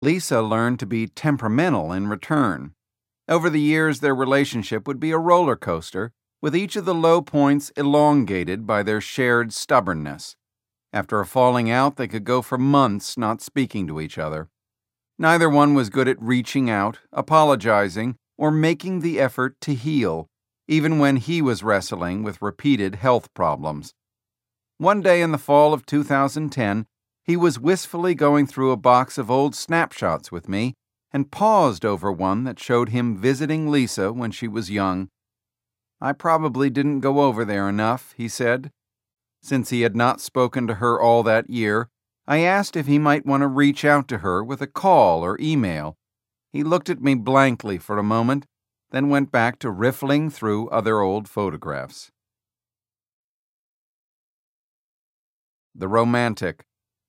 Lisa learned to be temperamental in return. Over the years, their relationship would be a roller coaster, with each of the low points elongated by their shared stubbornness. After a falling out, they could go for months not speaking to each other. Neither one was good at reaching out, apologizing, or making the effort to heal, even when he was wrestling with repeated health problems. One day in the fall of 2010, he was wistfully going through a box of old snapshots with me and paused over one that showed him visiting Lisa when she was young. "I probably didn't go over there enough," he said. Since he had not spoken to her all that year, I asked if he might want to reach out to her with a call or email. He looked at me blankly for a moment, then went back to riffling through other old photographs. The romantic.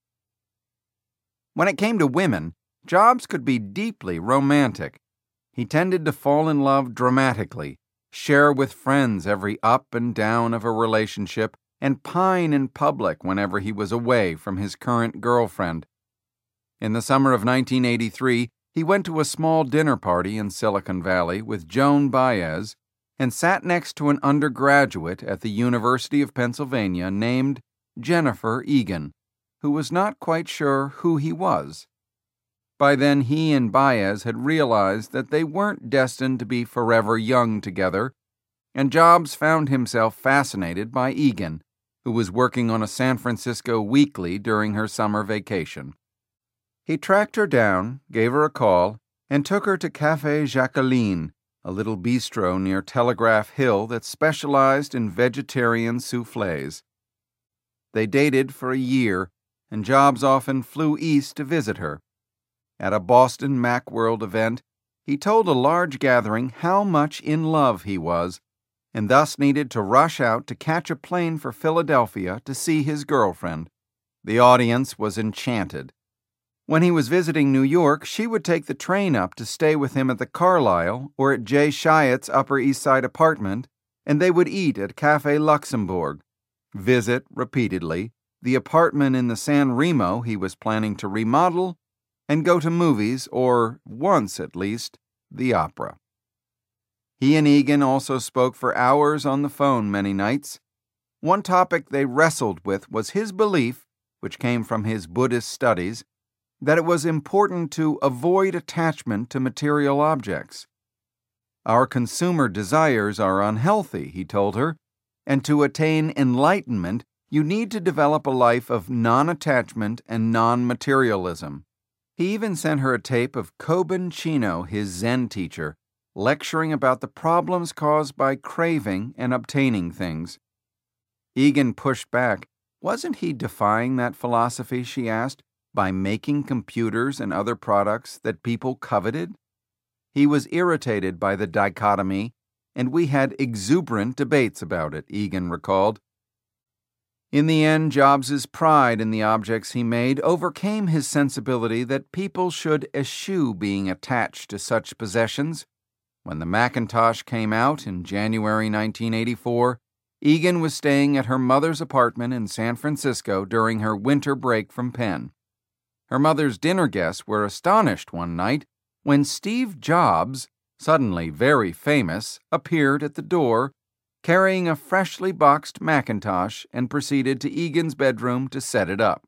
When it came to women, Jobs could be deeply romantic. He tended to fall in love dramatically, share with friends every up and down of a relationship, and pine in public whenever he was away from his current girlfriend. In the summer of 1983, he went to a small dinner party in Silicon Valley with Joan Baez and sat next to an undergraduate at the University of Pennsylvania named Jennifer Egan, who was not quite sure who he was. By then, he and Baez had realized that they weren't destined to be forever young together, and Jobs found himself fascinated by Egan, who was working on a San Francisco weekly during her summer vacation. He tracked her down, gave her a call, and took her to Café Jacqueline, a little bistro near Telegraph Hill that specialized in vegetarian soufflés. They dated for a year, and Jobs often flew east to visit her. At a Boston Macworld event, he told a large gathering how much in love he was, and thus needed to rush out to catch a plane for Philadelphia to see his girlfriend. The audience was enchanted. When he was visiting New York, she would take the train up to stay with him at the Carlyle or at Jay Chiat's Upper East Side apartment, and they would eat at Café Luxembourg, visit repeatedly the apartment in the San Remo he was planning to remodel, and go to movies, or, once at least, the opera. He and Egan also spoke for hours on the phone many nights. One topic they wrestled with was his belief, which came from his Buddhist studies, that it was important to avoid attachment to material objects. "Our consumer desires are unhealthy," he told her, "and to attain enlightenment, you need to develop a life of non-attachment and non-materialism." He even sent her a tape of Kobun Chino, his Zen teacher, lecturing about the problems caused by craving and obtaining things. Egan pushed back. Wasn't he defying that philosophy, she asked, by making computers and other products that people coveted? He was irritated by the dichotomy, and we had exuberant debates about it, Egan recalled. In the end, Jobs's pride in the objects he made overcame his sensibility that people should eschew being attached to such possessions. When the Macintosh came out in January 1984, Egan was staying at her mother's apartment in San Francisco during her winter break from Penn. Her mother's dinner guests were astonished one night when Steve Jobs, suddenly very famous, appeared at the door, carrying a freshly boxed Macintosh, and proceeded to Egan's bedroom to set it up.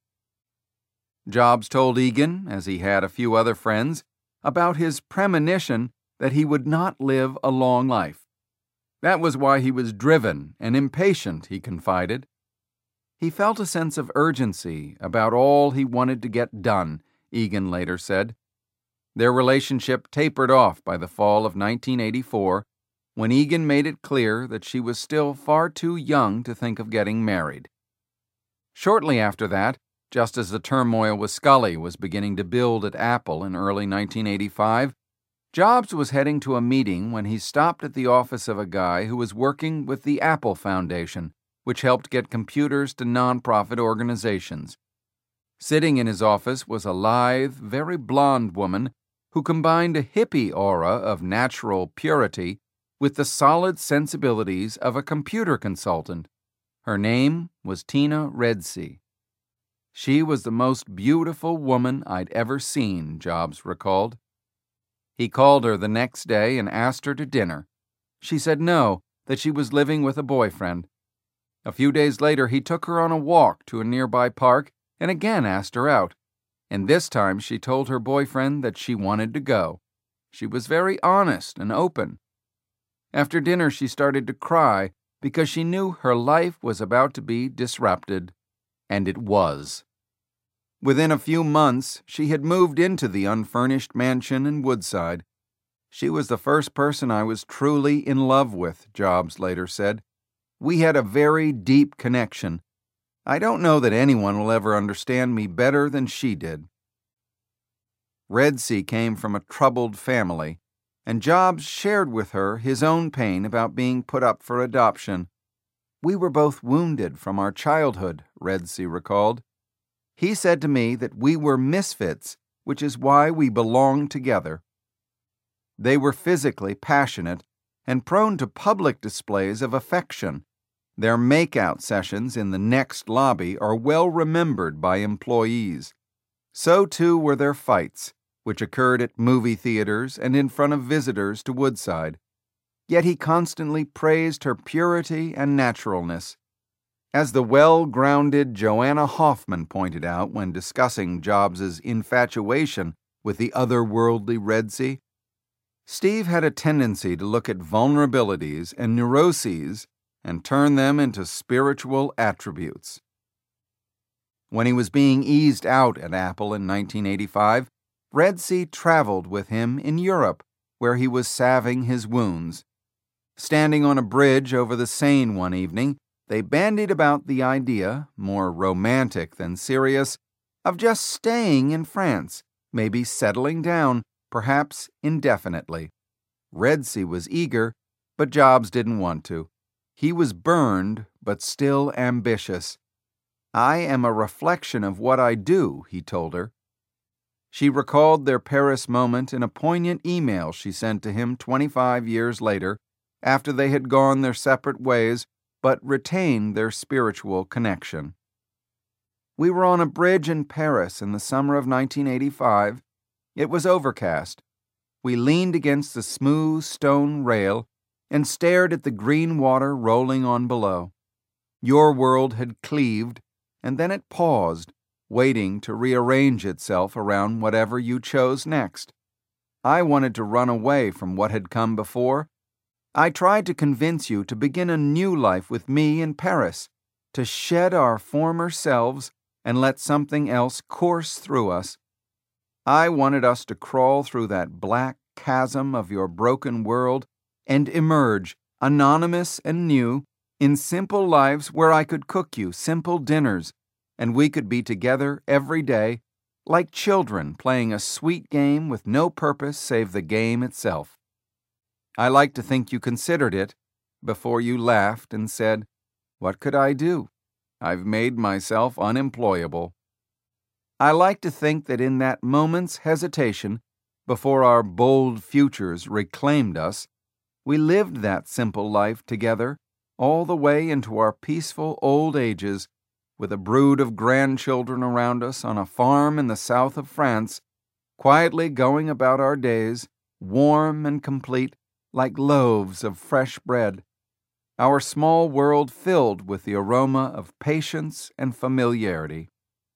Jobs told Egan, as he had a few other friends, about his premonition that he would not live a long life. That was why he was driven and impatient, he confided. He felt a sense of urgency about all he wanted to get done, Egan later said. Their relationship tapered off by the fall of 1984, when Egan made it clear that she was still far too young to think of getting married. Shortly after that, just as the turmoil with Scully was beginning to build at Apple in early 1985, Jobs was heading to a meeting when he stopped at the office of a guy who was working with the Apple Foundation, which helped get computers to nonprofit organizations. Sitting in his office was a lithe, very blonde woman who combined a hippie aura of natural purity with the solid sensibilities of a computer consultant. Her name was Tina Redsey. She was the most beautiful woman I'd ever seen, Jobs recalled. He called her the next day and asked her to dinner. She said no, that she was living with a boyfriend. A few days later, he took her on a walk to a nearby park and again asked her out. And this time she told her boyfriend that she wanted to go. She was very honest and open. After dinner, she started to cry because she knew her life was about to be disrupted. And it was. Within a few months, she had moved into the unfurnished mansion in Woodside. She was the first person I was truly in love with, Jobs later said. We had a very deep connection. I don't know that anyone will ever understand me better than she did. Redsea came from a troubled family, and Jobs shared with her his own pain about being put up for adoption. We were both wounded from our childhood, Redsea recalled. He said to me that we were misfits, which is why we belonged together. They were physically passionate and prone to public displays of affection. Their make-out sessions in the next lobby are well remembered by employees. So too were their fights, which occurred at movie theaters and in front of visitors to Woodside. Yet he constantly praised her purity and naturalness. As the well-grounded Joanna Hoffman pointed out when discussing Jobs's infatuation with the otherworldly Redsea, Steve had a tendency to look at vulnerabilities and neuroses and turn them into spiritual attributes. When he was being eased out at Apple in 1985, Redsea traveled with him in Europe, where he was salving his wounds. Standing on a bridge over the Seine one evening, they bandied about the idea, more romantic than serious, of just staying in France, maybe settling down, perhaps indefinitely. Redsea was eager, but Jobs didn't want to. He was burned, but still ambitious. I am a reflection of what I do, he told her. She recalled their Paris moment in a poignant email she sent to him 25 years later, after they had gone their separate ways, but retained their spiritual connection. We were on a bridge in Paris in the summer of 1985. It was overcast. We leaned against the smooth stone rail and stared at the green water rolling on below. Your world had cleaved, and then it paused, waiting to rearrange itself around whatever you chose next. I wanted to run away from what had come before. I tried to convince you to begin a new life with me in Paris, to shed our former selves and let something else course through us. I wanted us to crawl through that black chasm of your broken world and emerge, anonymous and new, in simple lives where I could cook you simple dinners, and we could be together every day, like children playing a sweet game with no purpose save the game itself. I like to think you considered it before you laughed and said, "What could I do? I've made myself unemployable." I like to think that in that moment's hesitation, before our bold futures reclaimed us, we lived that simple life together all the way into our peaceful old ages, with a brood of grandchildren around us on a farm in the south of France, quietly going about our days, warm and complete, like loaves of fresh bread, our small world filled with the aroma of patience and familiarity.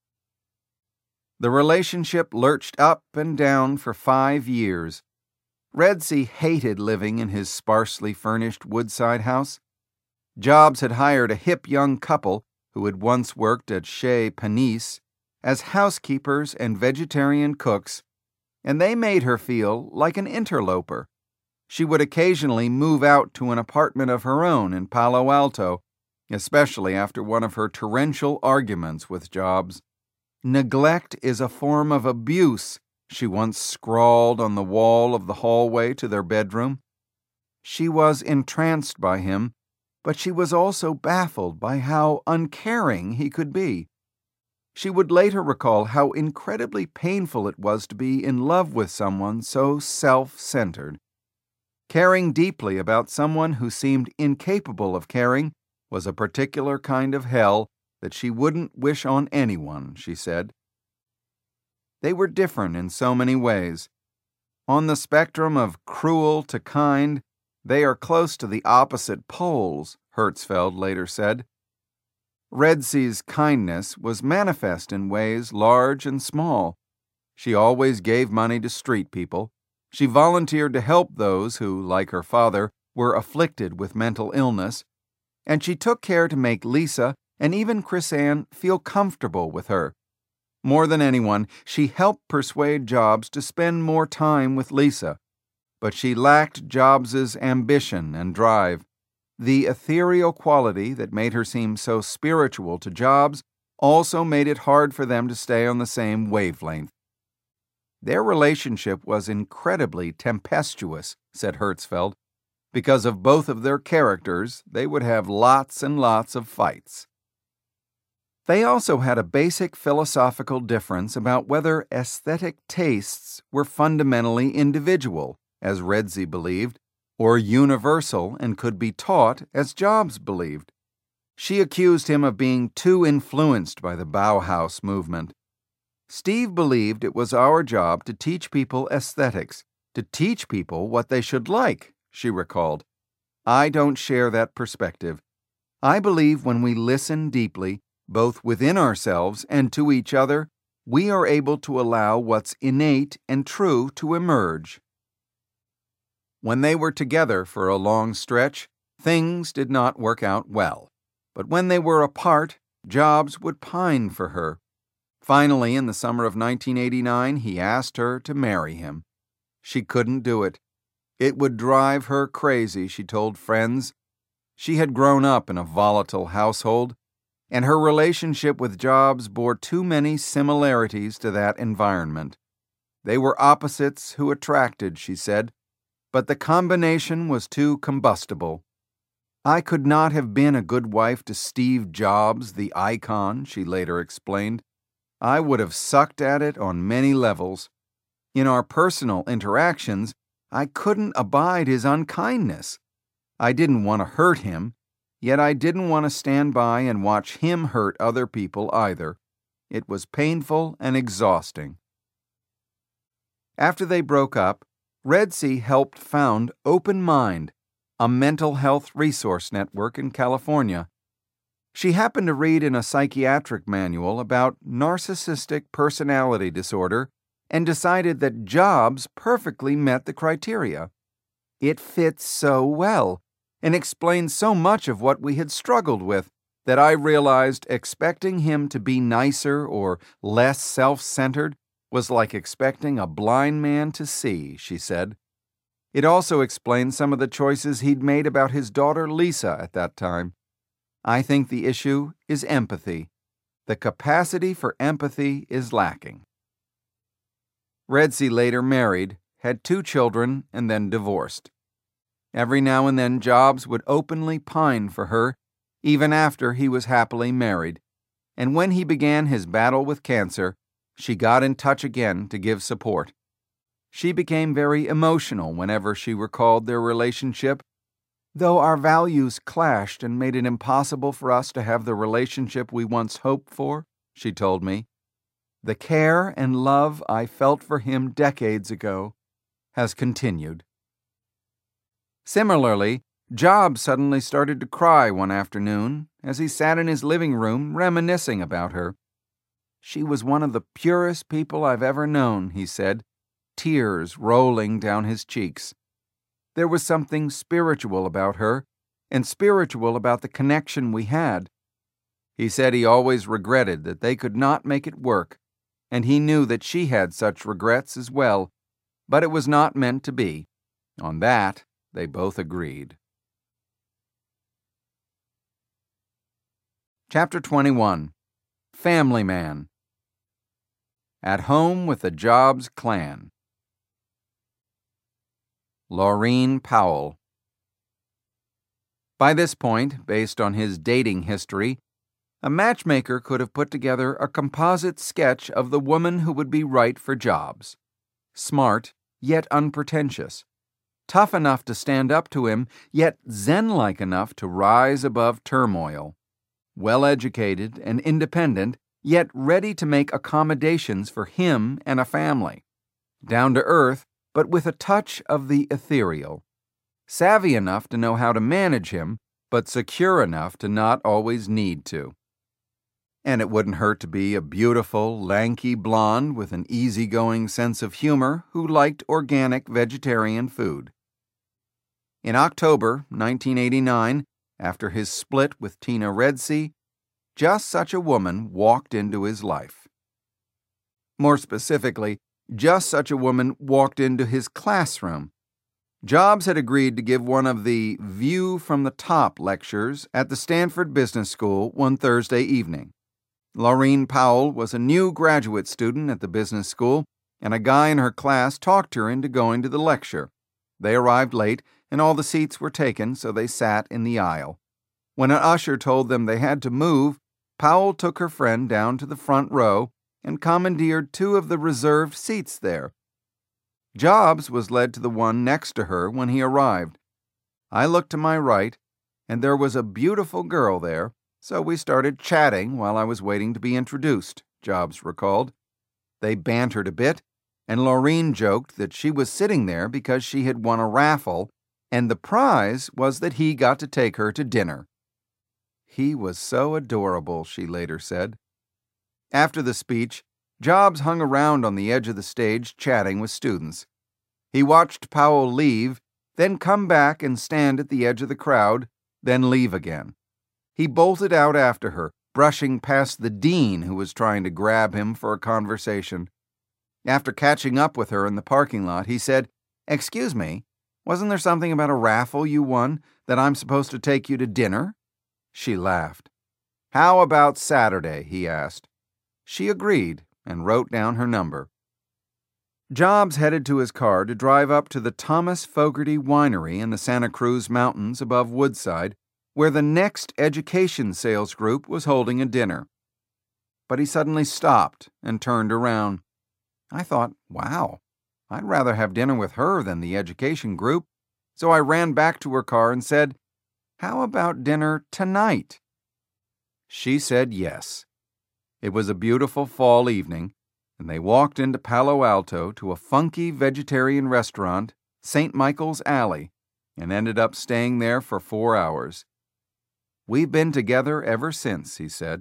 The relationship lurched up and down for 5 years. Redsea hated living in his sparsely furnished Woodside house. Jobs had hired a hip young couple who had once worked at Chez Panisse as housekeepers and vegetarian cooks, and they made her feel like an interloper. She would occasionally move out to an apartment of her own in Palo Alto, especially after one of her torrential arguments with Jobs. "Neglect is a form of abuse," she once scrawled on the wall of the hallway to their bedroom. She was entranced by him, but she was also baffled by how uncaring he could be. She would later recall how incredibly painful it was to be in love with someone so self-centered. Caring deeply about someone who seemed incapable of caring was a particular kind of hell, that she wouldn't wish on anyone, she said. They were different in so many ways. On the spectrum of cruel to kind, they are close to the opposite poles, Hertzfeld later said. Redsy's kindness was manifest in ways large and small. She always gave money to street people. She volunteered to help those who, like her father, were afflicted with mental illness, and she took care to make Lisa and even Chris-Ann feel comfortable with her. More than anyone, she helped persuade Jobs to spend more time with Lisa, but she lacked Jobs's ambition and drive. The ethereal quality that made her seem so spiritual to Jobs also made it hard for them to stay on the same wavelength. Their relationship was incredibly tempestuous, said Hertzfeld. Because of both of their characters, they would have lots and lots of fights. They also had a basic philosophical difference about whether aesthetic tastes were fundamentally individual, as Redsy believed, or universal and could be taught, as Jobs believed. She accused him of being too influenced by the Bauhaus movement. Steve believed it was our job to teach people aesthetics, to teach people what they should like, she recalled. I don't share that perspective. I believe when we listen deeply, both within ourselves and to each other, we are able to allow what's innate and true to emerge. When they were together for a long stretch, things did not work out well. But when they were apart, Jobs would pine for her. Finally, in the summer of 1989, he asked her to marry him. She couldn't do it. It would drive her crazy, she told friends. She had grown up in a volatile household, and her relationship with Jobs bore too many similarities to that environment. They were opposites who attracted, she said, but the combination was too combustible. I could not have been a good wife to Steve Jobs, the icon, she later explained. I would have sucked at it on many levels. In our personal interactions, I couldn't abide his unkindness. I didn't want to hurt him, yet I didn't want to stand by and watch him hurt other people either. It was painful and exhausting. After they broke up, Redsy helped found Open Mind, a mental health resource network in California. She happened to read in a psychiatric manual about narcissistic personality disorder and decided that Jobs perfectly met the criteria. It fits so well and explains so much of what we had struggled with that I realized expecting him to be nicer or less self-centered was like expecting a blind man to see, she said. It also explains some of the choices he'd made about his daughter Lisa at that time. I think the issue is empathy. The capacity for empathy is lacking. Redsy later married, had 2 children, and then divorced. Every now and then Jobs would openly pine for her, even after he was happily married, and when he began his battle with cancer, she got in touch again to give support. She became very emotional whenever she recalled their relationship. Though our values clashed and made it impossible for us to have the relationship we once hoped for, she told me, the care and love I felt for him decades ago has continued. Similarly, Jobs suddenly started to cry one afternoon as he sat in his living room reminiscing about her. She was one of the purest people I've ever known, he said, tears rolling down his cheeks. There was something spiritual about her, and spiritual about the connection we had. He said he always regretted that they could not make it work, and he knew that she had such regrets as well, but it was not meant to be. On that, they both agreed. Chapter 21. Family Man. At Home with the Jobs Clan. Laureen Powell. By this point, based on his dating history, a matchmaker could have put together a composite sketch of the woman who would be right for Jobs. Smart, yet unpretentious. Tough enough to stand up to him, yet zen-like enough to rise above turmoil. well-educated and independent, yet ready to make accommodations for him and a family. Down to earth, but with a touch of the ethereal. Savvy enough to know how to manage him, but secure enough to not always need to. And it wouldn't hurt to be a beautiful, lanky blonde with an easygoing sense of humor who liked organic vegetarian food. In October 1989, after his split with Tina Redsea, just such a woman walked into his life. More specifically, just such a woman walked into his classroom. Jobs had agreed to give one of the View from the Top lectures at the Stanford Business School one Thursday evening. Laureen Powell was a new graduate student at the business school, and a guy in her class talked her into going to the lecture. They arrived late, and all the seats were taken, so they sat in the aisle. When an usher told them they had to move, Powell took her friend down to the front row and commandeered 2 of the reserved seats there. Jobs was led to the one next to her when he arrived. I looked to my right, and there was a beautiful girl there, so we started chatting while I was waiting to be introduced, Jobs recalled. They bantered a bit, and Laureen joked that she was sitting there because she had won a raffle, and the prize was that he got to take her to dinner. He was so adorable, she later said. After the speech, Jobs hung around on the edge of the stage chatting with students. He watched Powell leave, then come back and stand at the edge of the crowd, then leave again. He bolted out after her, brushing past the dean who was trying to grab him for a conversation. After catching up with her in the parking lot, he said, "Excuse me, wasn't there something about a raffle you won that I'm supposed to take you to dinner?" She laughed. "How about Saturday?" he asked. She agreed and wrote down her number. Jobs headed to his car to drive up to the Thomas Fogarty Winery in the Santa Cruz Mountains above Woodside, where the Next Education Sales Group was holding a dinner. But he suddenly stopped and turned around. I thought, wow, I'd rather have dinner with her than the education group, so I ran back to her car and said, "How about dinner tonight?" She said yes. It was a beautiful fall evening, and they walked into Palo Alto to a funky vegetarian restaurant, St. Michael's Alley, and ended up staying there for 4 hours. "We've been together ever since," he said.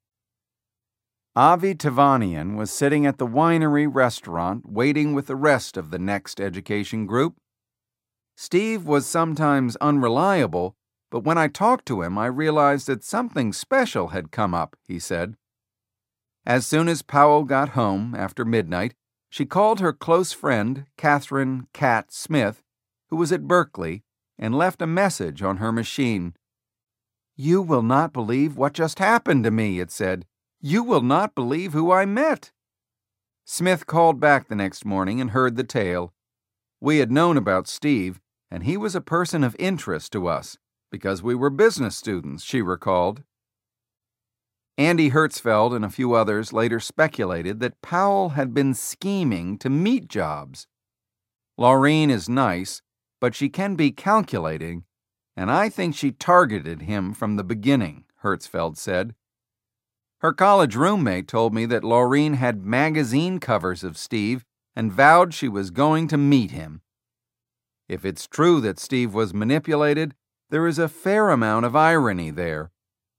Avi Tevanian was sitting at the winery restaurant waiting with the rest of the Next Education group. Steve was sometimes unreliable, but when I talked to him, I realized that something special had come up, he said. As soon as Powell got home after midnight, she called her close friend, Catherine "Cat" Smith, who was at Berkeley, and left a message on her machine. "You will not believe what just happened to me," it said. "You will not believe who I met." Smith called back the next morning and heard the tale. We had known about Steve, and he was a person of interest to us, because we were business students, she recalled. Andy Hertzfeld and a few others later speculated that Powell had been scheming to meet Jobs. Laureen is nice, but she can be calculating, and I think she targeted him from the beginning, Hertzfeld said. Her college roommate told me that Laureen had magazine covers of Steve and vowed she was going to meet him. If it's true that Steve was manipulated, there is a fair amount of irony there.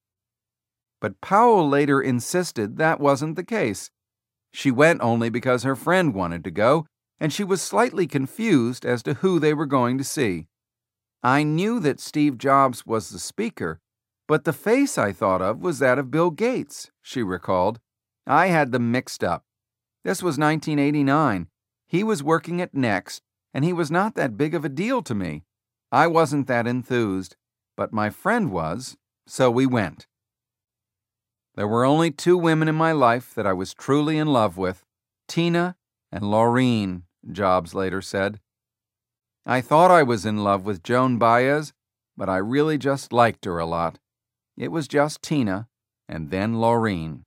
But Powell later insisted that wasn't the case. She went only because her friend wanted to go, and she was slightly confused as to who they were going to see. "I knew that Steve Jobs was the speaker, but the face I thought of was that of Bill Gates," she recalled. "I had them mixed up. This was 1989. He was working at Next, and he was not that big of a deal to me. I wasn't that enthused, but my friend was, so we went." There were only 2 women in my life that I was truly in love with, Tina and Laureen, Jobs later said. "I thought I was in love with Joan Baez, but I really just liked her a lot. It was just Tina, and then Laureen."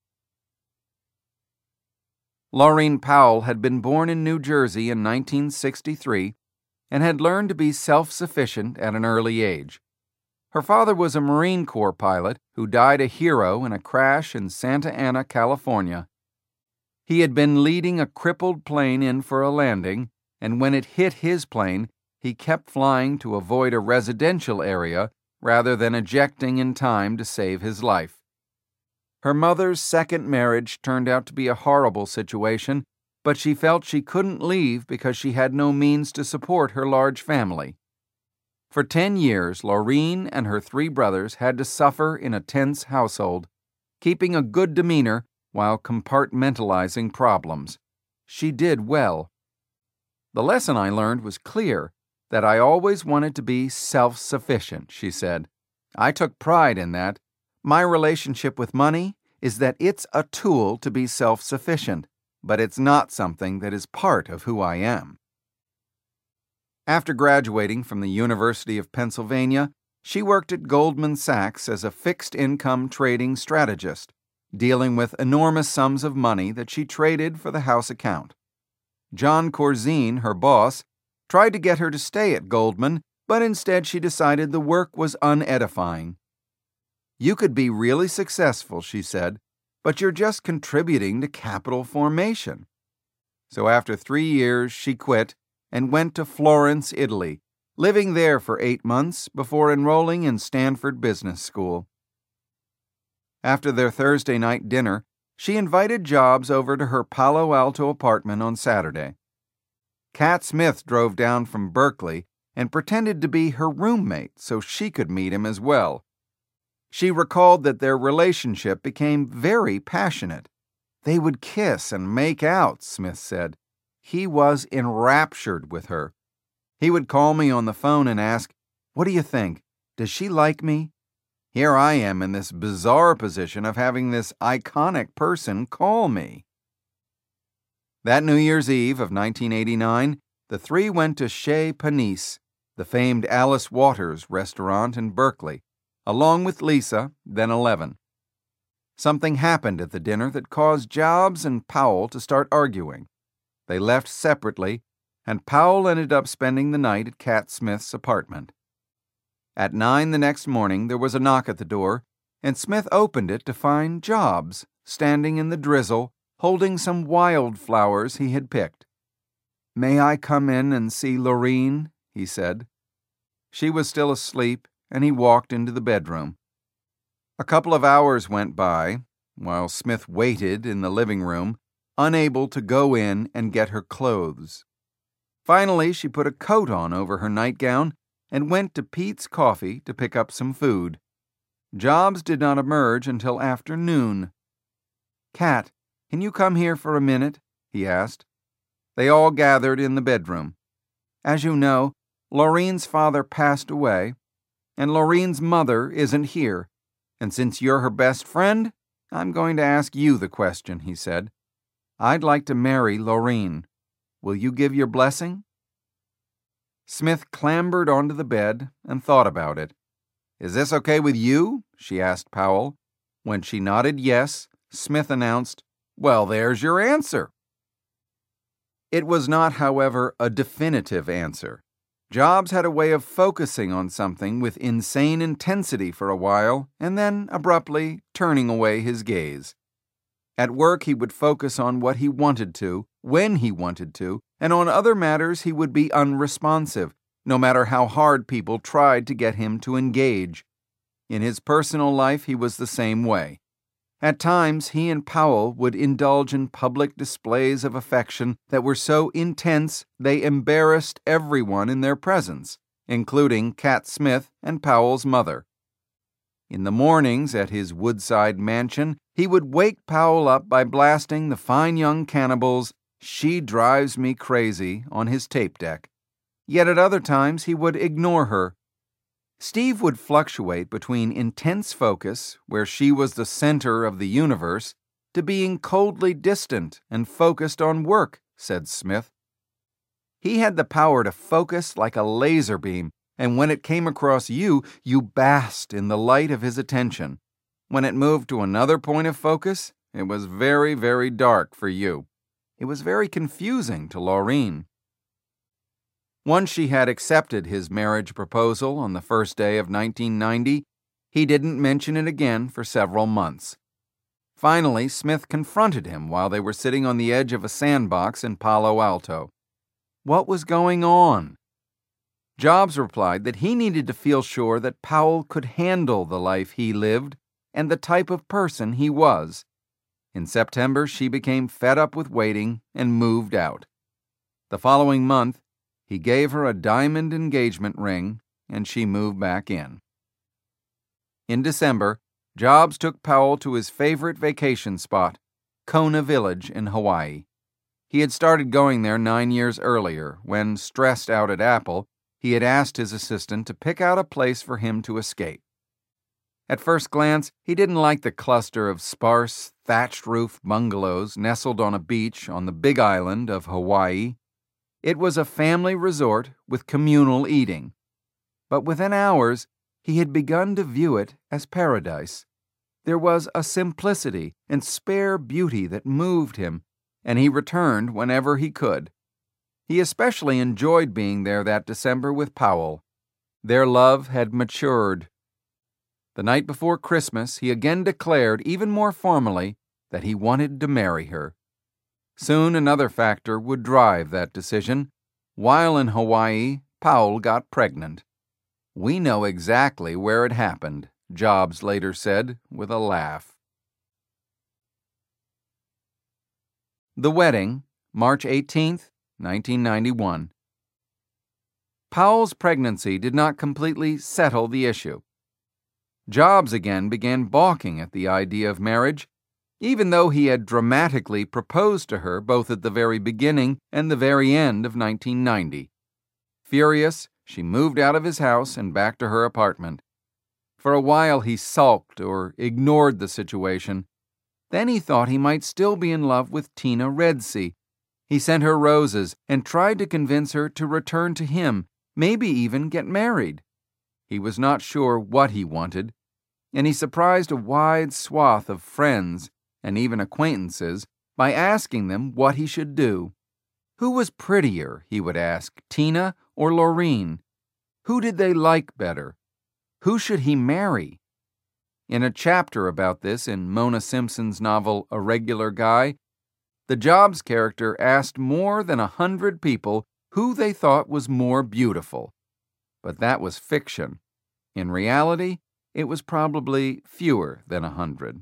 Laureen Powell had been born in New Jersey in 1963 and had learned to be self-sufficient at an early age. Her father was a Marine Corps pilot who died a hero in a crash in Santa Ana, California. He had been leading a crippled plane in for a landing, and when it hit his plane, he kept flying to avoid a residential area rather than ejecting in time to save his life. Her mother's second marriage turned out to be a horrible situation, but she felt she couldn't leave because she had no means to support her large family. For 10 years, Laureen and her 3 brothers had to suffer in a tense household, keeping a good demeanor while compartmentalizing problems. She did well. The lesson I learned was clear, that I always wanted to be self-sufficient, she said. I took pride in that. My relationship with money is that it's a tool to be self-sufficient, but it's not something that is part of who I am. After graduating from the University of Pennsylvania, she worked at Goldman Sachs as a fixed-income trading strategist, dealing with enormous sums of money that she traded for the house account. John Corzine, her boss, tried to get her to stay at Goldman, but instead she decided the work was unedifying. You could be really successful, she said, but you're just contributing to capital formation. So after 3 years, she quit and went to Florence, Italy, living there for 8 months before enrolling in Stanford Business School. After their Thursday night dinner, she invited Jobs over to her Palo Alto apartment on Saturday. Cat Smith drove down from Berkeley and pretended to be her roommate so she could meet him as well. She recalled that their relationship became very passionate. They would kiss and make out, Smith said. He was enraptured with her. He would call me on the phone and ask, "What do you think? Does she like me?" Here I am in this bizarre position of having this iconic person call me. That New Year's Eve of 1989, the 3 went to Chez Panisse, the famed Alice Waters restaurant in Berkeley, along with Lisa, then 11. Something happened at the dinner that caused Jobs and Powell to start arguing. They left separately, and Powell ended up spending the night at Cat Smith's apartment. At 9 the next morning, there was a knock at the door, and Smith opened it to find Jobs standing in the drizzle, holding some wildflowers he had picked. "May I come in and see Laureen?" he said. She was still asleep, and he walked into the bedroom. A couple of hours went by, while Smith waited in the living room, unable to go in and get her clothes. Finally, she put a coat on over her nightgown and went to Pete's Coffee to pick up some food. Jobs did not emerge until afternoon. "Cat, can you come here for a minute?" he asked. They all gathered in the bedroom. "As you know, Laureen's father passed away, and Laureen's mother isn't here, and since you're her best friend, I'm going to ask you the question," he said. "I'd like to marry Laureen. Will you give your blessing?" Smith clambered onto the bed and thought about it. "Is this okay with you?" she asked Powell. When she nodded yes, Smith announced, "Well, there's your answer." It was not, however, a definitive answer. Jobs had a way of focusing on something with insane intensity for a while and then abruptly turning away his gaze. At work, he would focus on what he wanted to, when he wanted to, and on other matters he would be unresponsive, no matter how hard people tried to get him to engage. In his personal life, he was the same way. At times, he and Powell would indulge in public displays of affection that were so intense they embarrassed everyone in their presence, including Cat Smith and Powell's mother. In the mornings at his Woodside mansion, he would wake Powell up by blasting the Fine Young Cannibals' "She Drives Me Crazy" on his tape deck. Yet at other times he would ignore her. Steve would fluctuate between intense focus, where she was the center of the universe, to being coldly distant and focused on work, said Smith. He had the power to focus like a laser beam, and when it came across you, you basked in the light of his attention. When it moved to another point of focus, it was very, very dark for you. It was very confusing to Laureen. Once she had accepted his marriage proposal on the first day of 1990, he didn't mention it again for several months. Finally, Smith confronted him while they were sitting on the edge of a sandbox in Palo Alto. What was going on? Jobs replied that he needed to feel sure that Powell could handle the life he lived and the type of person he was. In September, she became fed up with waiting and moved out. The following month, he gave her a diamond engagement ring, and she moved back in. In December, Jobs took Powell to his favorite vacation spot, Kona Village in Hawaii. He had started going there 9 years earlier when, stressed out at Apple, he had asked his assistant to pick out a place for him to escape. At first glance, he didn't like the cluster of sparse, thatched-roof bungalows nestled on a beach on the Big Island of Hawaii. It was a family resort with communal eating. But within hours, he had begun to view it as paradise. There was a simplicity and spare beauty that moved him, and he returned whenever he could. He especially enjoyed being there that December with Powell. Their love had matured. The night before Christmas, he again declared, even more formally, that he wanted to marry her. Soon another factor would drive that decision. While in Hawaii, Powell got pregnant. "We know exactly where it happened," Jobs later said with a laugh. The wedding, March 18, 1991. Powell's pregnancy did not completely settle the issue. Jobs again began balking at the idea of marriage, even though he had dramatically proposed to her both at the very beginning and the very end of 1990. Furious, she moved out of his house and back to her apartment. For a while he sulked or ignored the situation. Then he thought he might still be in love with Tina Redsea. He sent her roses and tried to convince her to return to him, maybe even get married. He was not sure what he wanted, and he surprised a wide swath of friends and even acquaintances by asking them what he should do. Who was prettier, he would ask, Tina or Lorene? Who did they like better? Who should he marry? In a chapter about this in Mona Simpson's novel A Regular Guy, the Jobs character asked more than 100 people who they thought was more beautiful. But that was fiction. In reality, it was probably fewer than 100.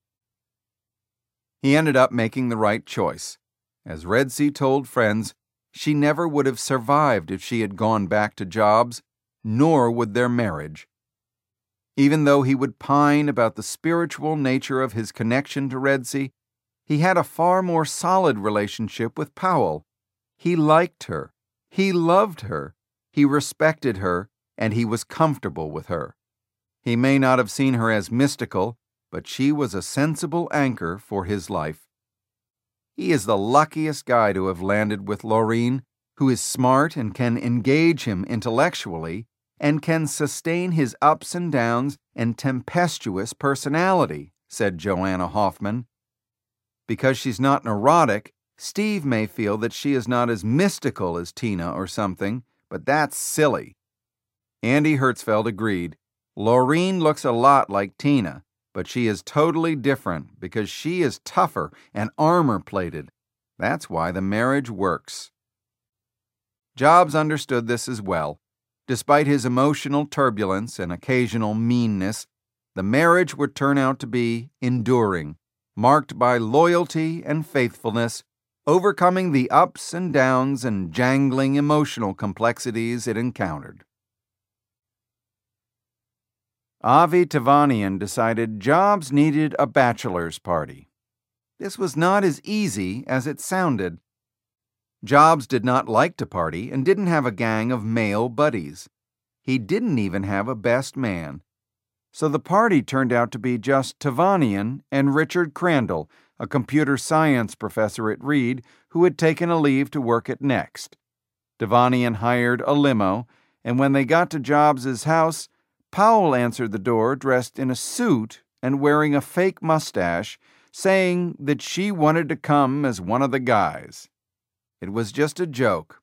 He ended up making the right choice. As Redsea told friends, she never would have survived if she had gone back to Jobs, nor would their marriage. Even though he would pine about the spiritual nature of his connection to Redsea, he had a far more solid relationship with Powell. He liked her, he loved her, he respected her, and he was comfortable with her. He may not have seen her as mystical, but she was a sensible anchor for his life. He is the luckiest guy to have landed with Lorene, who is smart and can engage him intellectually, and can sustain his ups and downs and tempestuous personality, said Joanna Hoffman. Because she's not neurotic, Steve may feel that she is not as mystical as Tina or something, but that's silly. Andy Hertzfeld agreed. Lorene looks a lot like Tina, but she is totally different because she is tougher and armor-plated. That's why the marriage works. Jobs understood this as well. Despite his emotional turbulence and occasional meanness, the marriage would turn out to be enduring, marked by loyalty and faithfulness, overcoming the ups and downs and jangling emotional complexities it encountered. Avi Tevanian decided Jobs needed a bachelor's party. This was not as easy as it sounded. Jobs did not like to party and didn't have a gang of male buddies. He didn't even have a best man. So the party turned out to be just Tevanian and Richard Crandall, a computer science professor at Reed who had taken a leave to work at Next. Tevanian hired a limo, and when they got to Jobs' house, Powell answered the door dressed in a suit and wearing a fake mustache, saying that she wanted to come as one of the guys. It was just a joke,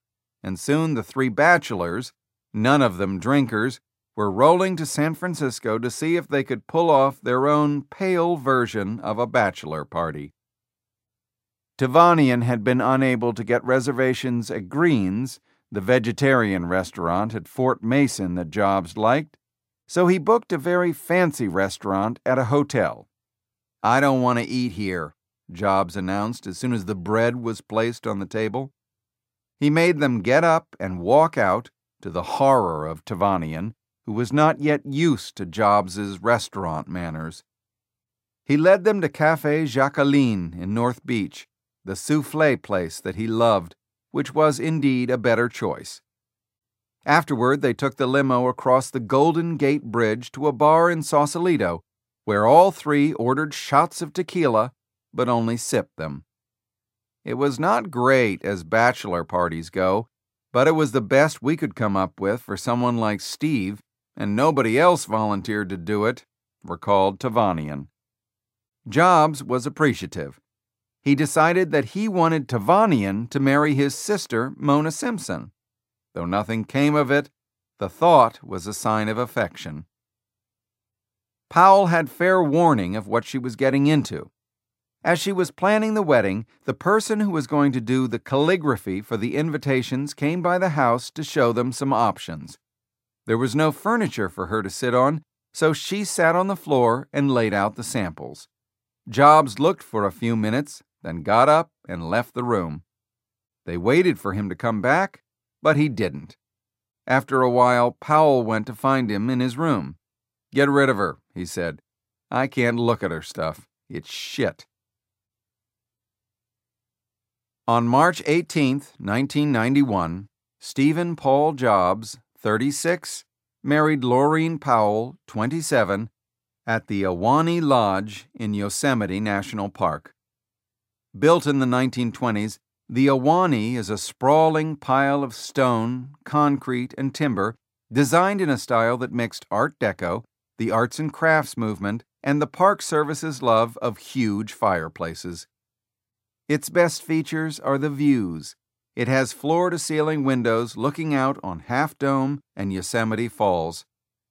and soon the three bachelors, none of them drinkers, were rolling to San Francisco to see if they could pull off their own pale version of a bachelor party. Tavanian had been unable to get reservations at Green's, the vegetarian restaurant at Fort Mason that Jobs liked, so he booked a very fancy restaurant at a hotel. "I don't want to eat here," Jobs announced as soon as the bread was placed on the table. He made them get up and walk out, to the horror of Tavanian, who was not yet used to Jobs's restaurant manners. He led them to Café Jacqueline in North Beach, the soufflé place that he loved, which was indeed a better choice. Afterward, they took the limo across the Golden Gate Bridge to a bar in Sausalito, where all three ordered shots of tequila, but only sipped them. It was not great as bachelor parties go, but it was the best we could come up with for someone like Steve, and nobody else volunteered to do it, recalled Tavanian. Jobs was appreciative. He decided that he wanted Tavanian to marry his sister, Mona Simpson. Though nothing came of it, the thought was a sign of affection. Powell had fair warning of what she was getting into. As she was planning the wedding, the person who was going to do the calligraphy for the invitations came by the house to show them some options. There was no furniture for her to sit on, so she sat on the floor and laid out the samples. Jobs looked for a few minutes, then got up and left the room. They waited for him to come back, but he didn't. After a while, Powell went to find him in his room. "Get rid of her," he said. "I can't look at her stuff. It's shit." On March 18, 1991, Stephen Paul Jobs, 36, married Laureen Powell, 27, at the Ahwahnee Lodge in Yosemite National Park. Built in the 1920s, the Ahwahnee is a sprawling pile of stone, concrete, and timber designed in a style that mixed Art Deco, the arts and crafts movement, and the Park Service's love of huge fireplaces. Its best features are the views. It has floor-to-ceiling windows looking out on Half Dome and Yosemite Falls.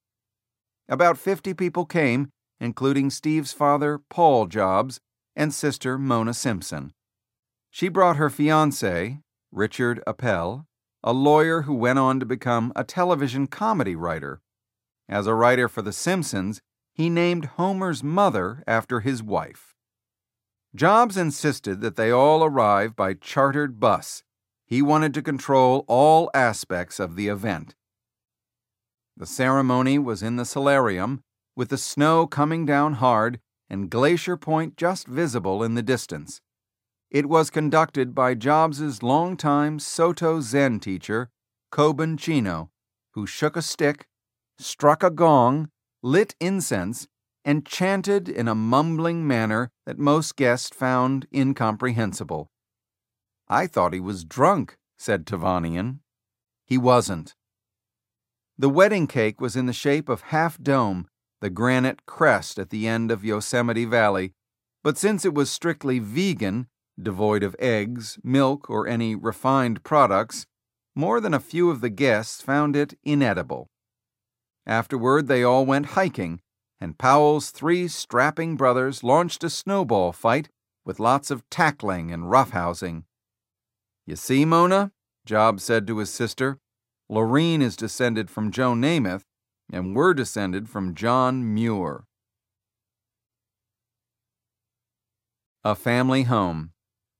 About 50 people came, including Steve's father, Paul Jobs, and sister Mona Simpson. She brought her fiancé, Richard Appel, a lawyer who went on to become a television comedy writer. As a writer for The Simpsons, he named Homer's mother after his wife. Jobs insisted that they all arrive by chartered bus. He wanted to control all aspects of the event. The ceremony was in the solarium, with the snow coming down hard and Glacier Point just visible in the distance. It was conducted by Jobs's longtime Soto Zen teacher, Kobun Chino, who shook a stick, struck a gong, lit incense, and chanted in a mumbling manner that most guests found incomprehensible. "I thought he was drunk," said Tavanian. He wasn't. The wedding cake was in the shape of Half Dome, the granite crest at the end of Yosemite Valley, but since it was strictly vegan, devoid of eggs, milk, or any refined products, more than a few of the guests found it inedible. Afterward, they all went hiking, and Powell's 3 strapping brothers launched a snowball fight with lots of tackling and roughhousing. "You see, Mona," Jobs said to his sister, "Laureen is descended from Joe Namath, and we're descended from John Muir." A family home.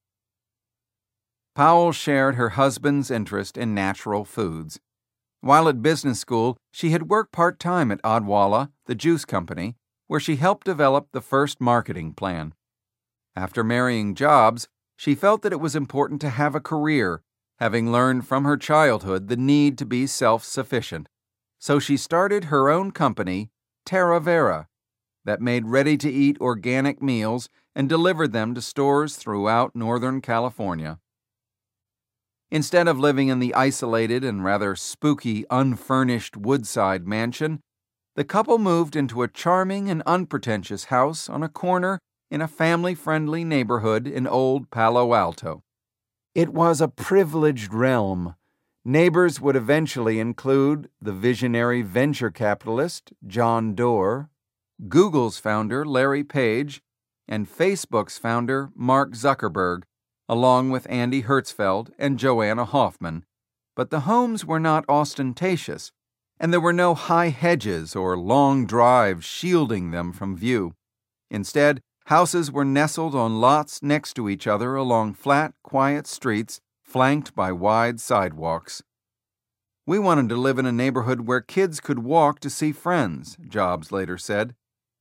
Powell shared her husband's interest in natural foods. While at business school, she had worked part-time at Odwalla, the juice company, where she helped develop the first marketing plan. After marrying Jobs, she felt that it was important to have a career, having learned from her childhood the need to be self-sufficient. So she started her own company, Terra Vera, that made ready-to-eat organic meals and delivered them to stores throughout Northern California. Instead of living in the isolated and rather spooky, unfurnished Woodside mansion, the couple moved into a charming and unpretentious house on a corner in a family-friendly neighborhood in Old Palo Alto. It was a privileged realm, Neighbors would eventually include the visionary venture capitalist John Doerr, Google's founder Larry Page, and Facebook's founder Mark Zuckerberg, along with Andy Hertzfeld and Joanna Hoffman. But the homes were not ostentatious, and there were no high hedges or long drives shielding them from view. Instead, houses were nestled on lots next to each other along flat, quiet streets flanked by wide sidewalks. "We wanted to live in a neighborhood where kids could walk to see friends," Jobs later said.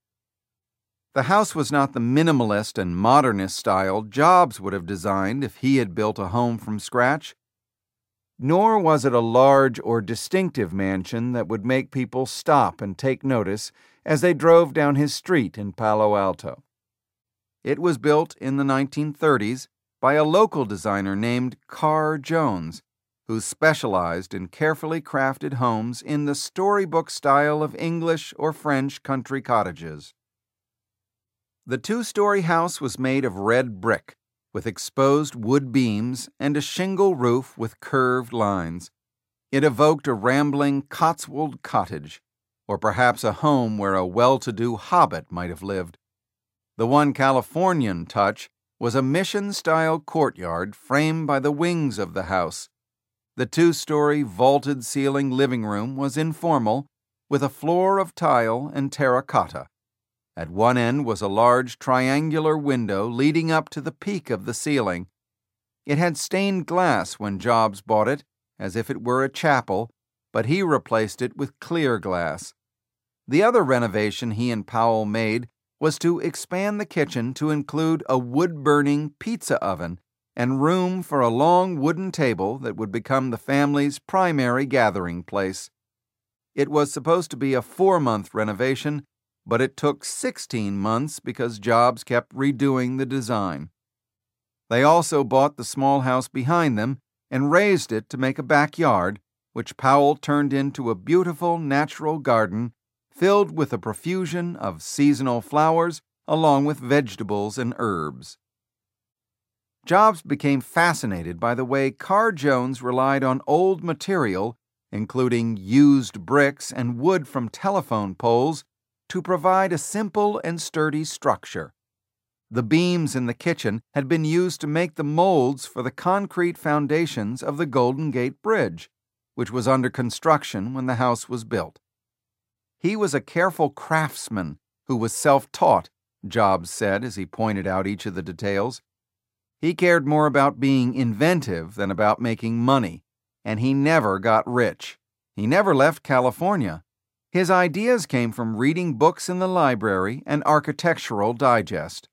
The house was not the minimalist and modernist style Jobs would have designed if he had built a home from scratch. Nor was it a large or distinctive mansion that would make people stop and take notice as they drove down his street in Palo Alto. It was built in the 1930s by a local designer named Carr Jones, who specialized in carefully crafted homes in the storybook style of English or French country cottages. The two-story house was made of red brick, with exposed wood beams and a shingle roof with curved lines. It evoked a rambling Cotswold cottage, or perhaps a home where a well-to-do hobbit might have lived. The one Californian touch was a mission-style courtyard framed by the wings of the house. The two-story vaulted-ceiling living room was informal, with a floor of tile and terracotta. At one end was a large triangular window leading up to the peak of the ceiling. It had stained glass when Jobs bought it, as if it were a chapel, but he replaced it with clear glass. The other renovation he and Powell made was to expand the kitchen to include a wood-burning pizza oven and room for a long wooden table that would become the family's primary gathering place. It was supposed to be a 4-month renovation, but it took 16 months because Jobs kept redoing the design. They also bought the small house behind them and raised it to make a backyard, which Powell turned into a beautiful natural garden filled with a profusion of seasonal flowers along with vegetables and herbs. Jobs became fascinated by the way Carr Jones relied on old material, including used bricks and wood from telephone poles, to provide a simple and sturdy structure. The beams in the kitchen had been used to make the molds for the concrete foundations of the Golden Gate Bridge, which was under construction when the house was built. He was a careful craftsman who was self-taught, Jobs said as he pointed out each of the details. He cared more about being inventive than about making money, and he never got rich. He never left California. His ideas came from reading books in the library and Architectural Digest.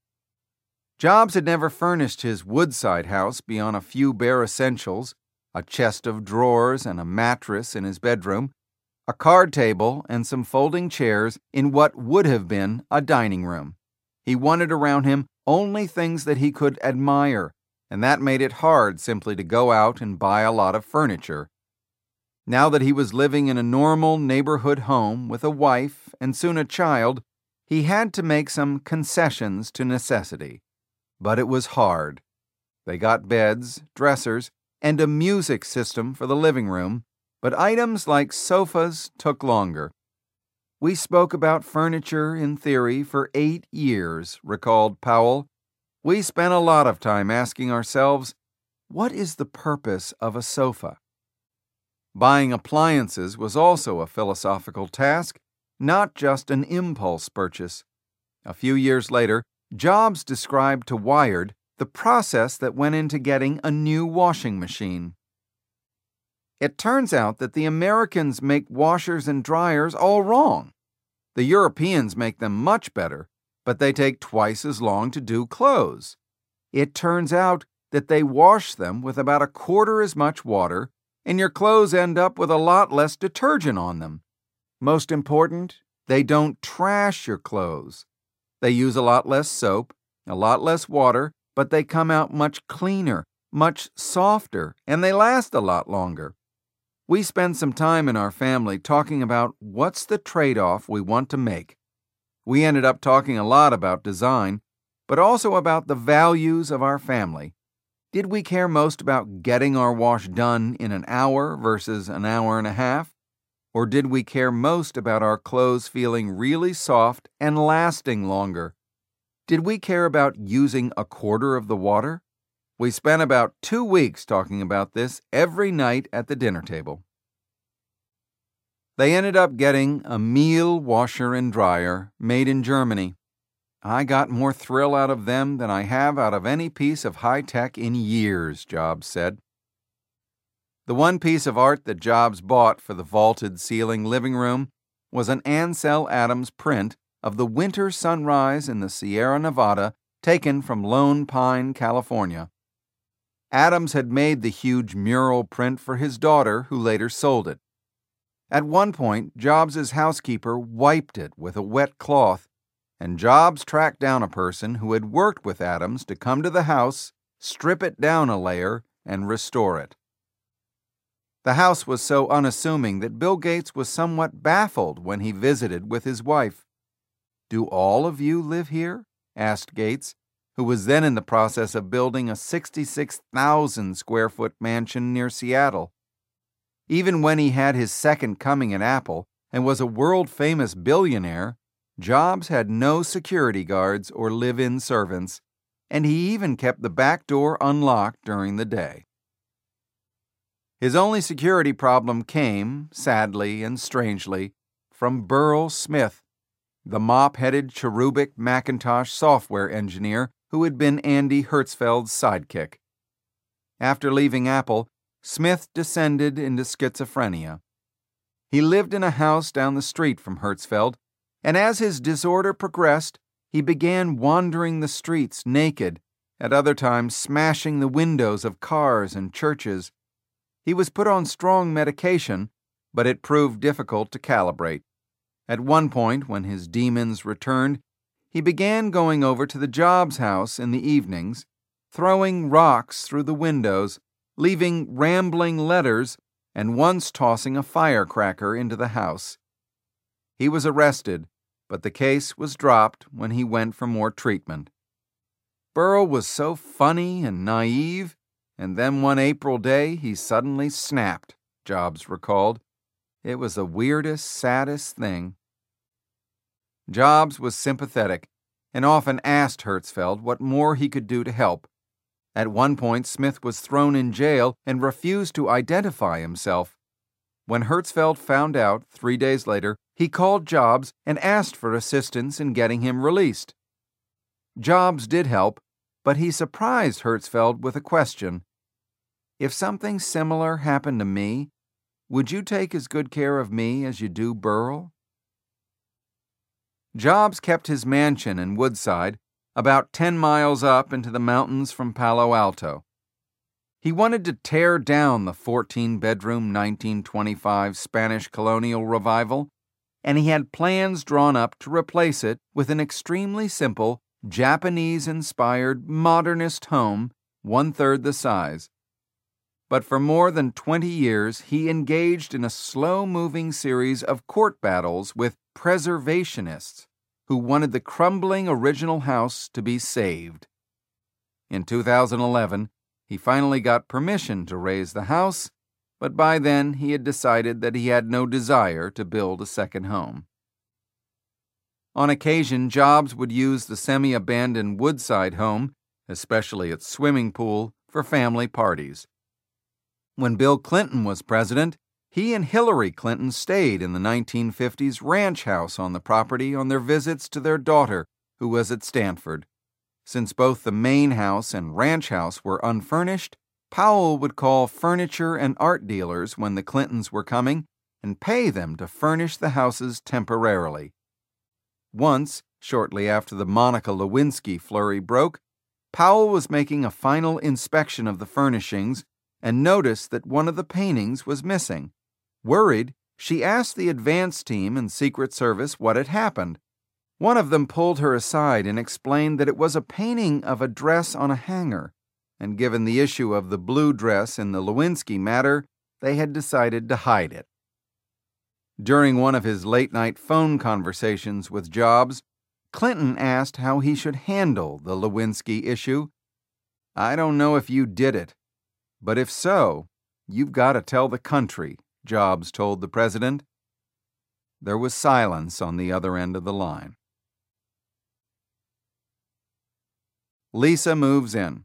Jobs had never furnished his Woodside house beyond a few bare essentials, a chest of drawers and a mattress in his bedroom, a card table and some folding chairs in what would have been a dining room. He wanted around him only things that he could admire, and that made it hard simply to go out and buy a lot of furniture. Now that he was living in a normal neighborhood home with a wife and soon a child, he had to make some concessions to necessity. But it was hard. They got beds, dressers, and a music system for the living room, but items like sofas took longer. "We spoke about furniture in theory for 8 years," recalled Powell. "We spent a lot of time asking ourselves, what is the purpose of a sofa?" Buying appliances was also a philosophical task, not just an impulse purchase. A few years later, Jobs described to Wired the process that went into getting a new washing machine. "It turns out that the Americans make washers and dryers all wrong. The Europeans make them much better, but they take twice as long to do clothes. It turns out that they wash them with about a quarter as much water, and your clothes end up with a lot less detergent on them. Most important, they don't trash your clothes. They use a lot less soap, a lot less water, but they come out much cleaner, much softer, and they last a lot longer. We spend some time in our family talking about what's the trade-off we want to make. We ended up talking a lot about design, but also about the values of our family. Did we care most about getting our wash done in an hour versus an hour and a half? Or did we care most about our clothes feeling really soft and lasting longer? Did we care about using a quarter of the water? We spent about 2 weeks talking about this every night at the dinner table. They ended up getting a Miele washer and dryer made in Germany. I got more thrill out of them than I have out of any piece of high-tech in years, Jobs said. The one piece of art that Jobs bought for the vaulted ceiling living room was an Ansel Adams print of the winter sunrise in the Sierra Nevada taken from Lone Pine, California. Adams had made the huge mural print for his daughter, who later sold it. At one point, Jobs's housekeeper wiped it with a wet cloth, and Jobs tracked down a person who had worked with Adams to come to the house, strip it down a layer, and restore it. The house was so unassuming that Bill Gates was somewhat baffled when he visited with his wife. "Do all of you live here?" asked Gates, who was then in the process of building a 66,000-square-foot mansion near Seattle. Even when he had his second coming at Apple and was a world-famous billionaire, Jobs had no security guards or live-in servants, and he even kept the back door unlocked during the day. His only security problem came, sadly and strangely, from Burrell Smith, the mop-headed cherubic Macintosh software engineer who had been Andy Hertzfeld's sidekick. After leaving Apple, Smith descended into schizophrenia. He lived in a house down the street from Hertzfeld, and as his disorder progressed, he began wandering the streets naked, at other times smashing the windows of cars and churches. He was put on strong medication, but it proved difficult to calibrate. At one point, when his demons returned, he began going over to the Jobs house in the evenings, throwing rocks through the windows, leaving rambling letters, and once tossing a firecracker into the house. He was arrested, but the case was dropped when he went for more treatment. Burrell was so funny and naive, and then one April day he suddenly snapped, Jobs recalled. It was the weirdest, saddest thing. Jobs was sympathetic and often asked Hertzfeld what more he could do to help. At one point, Smith was thrown in jail and refused to identify himself. When Hertzfeld found out 3 days later, he called Jobs and asked for assistance in getting him released. Jobs did help, but he surprised Hertzfeld with a question. "If something similar happened to me, would you take as good care of me as you do Burrell?" Jobs kept his mansion in Woodside, about 10 miles up into the mountains from Palo Alto. He wanted to tear down the 14-bedroom 1925 Spanish colonial revival, and he had plans drawn up to replace it with an extremely simple, Japanese-inspired modernist home, 1/3 the size. But for more than 20 years, he engaged in a slow-moving series of court battles with preservationists who wanted the crumbling original house to be saved. In 2011, he finally got permission to raise the house, but by then he had decided that he had no desire to build a second home. On occasion, Jobs would use the semi-abandoned Woodside home, especially its swimming pool, for family parties. When Bill Clinton was president, he and Hillary Clinton stayed in the 1950s ranch house on the property on their visits to their daughter, who was at Stanford. Since both the main house and ranch house were unfurnished, Powell would call furniture and art dealers when the Clintons were coming and pay them to furnish the houses temporarily. Once, shortly after the Monica Lewinsky flurry broke, Powell was making a final inspection of the furnishings and noticed that one of the paintings was missing. Worried, she asked the advance team and Secret Service what had happened. One of them pulled her aside and explained that it was a painting of a dress on a hanger, and given the issue of the blue dress in the Lewinsky matter, they had decided to hide it. During one of his late-night phone conversations with Jobs, Clinton asked how he should handle the Lewinsky issue. I don't know if you did it, but if so, you've got to tell the country, Jobs told the president. There was silence on the other end of the line. Lisa moves in.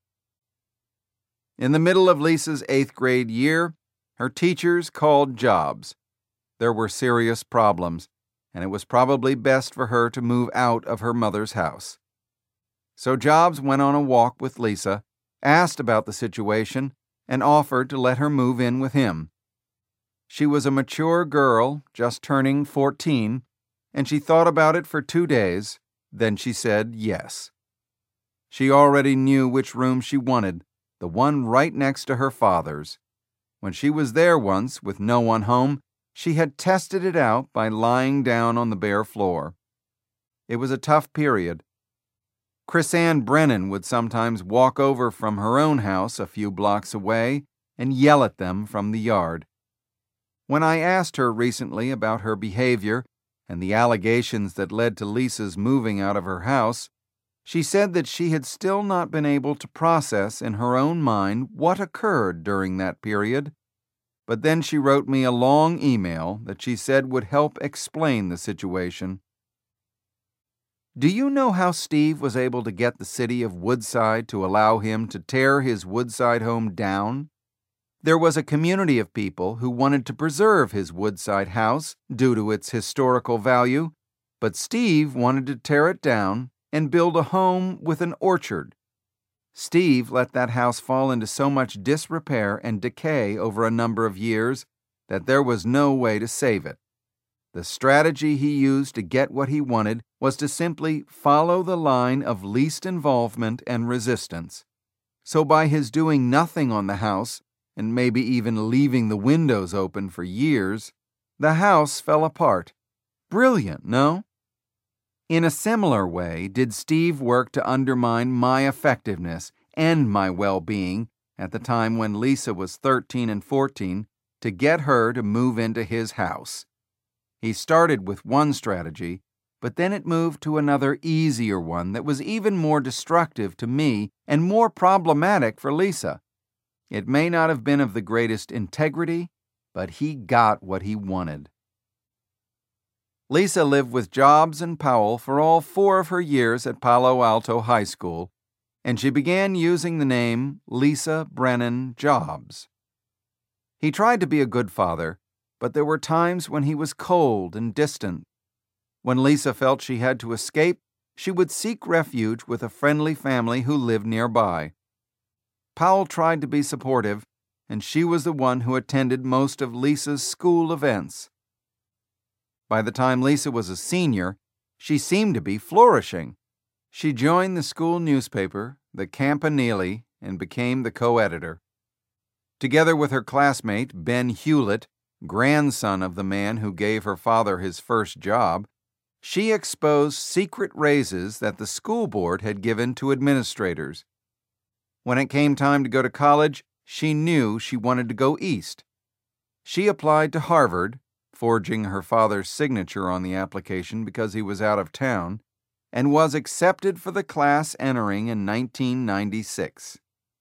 In the middle of Lisa's 8th grade year, her teachers called Jobs. There were serious problems, and it was probably best for her to move out of her mother's house. So Jobs went on a walk with Lisa, asked about the situation, and offered to let her move in with him. She was a mature girl, just turning 14, and she thought about it for 2 days. Then she said yes. She already knew which room she wanted, the one right next to her father's. When she was there once with no one home, she had tested it out by lying down on the bare floor. It was a tough period. Chrisanne Brennan would sometimes walk over from her own house a few blocks away and yell at them from the yard. When I asked her recently about her behavior and the allegations that led to Lisa's moving out of her house, she said that she had still not been able to process in her own mind what occurred during that period. But then she wrote me a long email that she said would help explain the situation. Do you know how Steve was able to get the city of Woodside to allow him to tear his Woodside home down? There was a community of people who wanted to preserve his Woodside house due to its historical value, but Steve wanted to tear it down and build a home with an orchard. Steve let that house fall into so much disrepair and decay over a number of years that there was no way to save it. The strategy he used to get what he wanted was to simply follow the line of least involvement and resistance. So by his doing nothing on the house, and maybe even leaving the windows open for years, the house fell apart. Brilliant, no? In a similar way did Steve work to undermine my effectiveness and my well-being at the time when Lisa was 13 and 14 to get her to move into his house. He started with one strategy, but then it moved to another easier one that was even more destructive to me and more problematic for Lisa. It may not have been of the greatest integrity, but he got what he wanted. Lisa lived with Jobs and Powell for all 4 of her years at Palo Alto High School, and she began using the name Lisa Brennan Jobs. He tried to be a good father, but there were times when he was cold and distant. When Lisa felt she had to escape, she would seek refuge with a friendly family who lived nearby. Powell tried to be supportive, and she was the one who attended most of Lisa's school events. By the time Lisa was a senior, she seemed to be flourishing. She joined the school newspaper, the Campanile, and became the co-editor. Together with her classmate, Ben Hewlett, grandson of the man who gave her father his first job, she exposed secret raises that the school board had given to administrators. When it came time to go to college, she knew she wanted to go east. She applied to Harvard, forging her father's signature on the application because he was out of town, and was accepted for the class entering in 1996.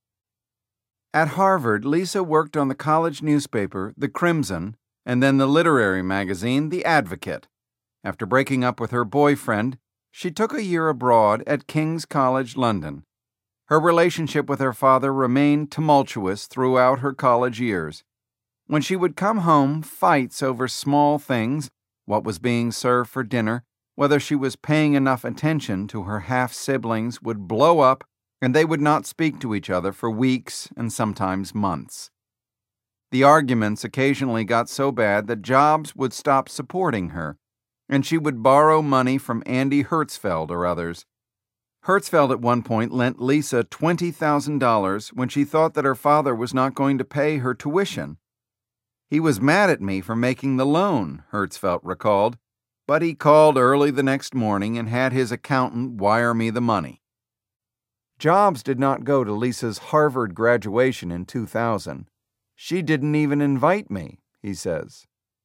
At Harvard, Lisa worked on the college newspaper, The Crimson, and then the literary magazine, The Advocate. After breaking up with her boyfriend, she took a year abroad at King's College London. Her relationship with her father remained tumultuous throughout her college years. When she would come home, fights over small things, what was being served for dinner, whether she was paying enough attention to her half-siblings would blow up, and they would not speak to each other for weeks and sometimes months. The arguments occasionally got so bad that Jobs would stop supporting her, and she would borrow money from Andy Hertzfeld or others. Hertzfeld at one point lent Lisa $20,000 when she thought that her father was not going to pay her tuition. He was mad at me for making the loan, Hertzfeld recalled, but he called early the next morning and had his accountant wire me the money. Jobs did not go to Lisa's Harvard graduation in 2000. She didn't even invite me, he says.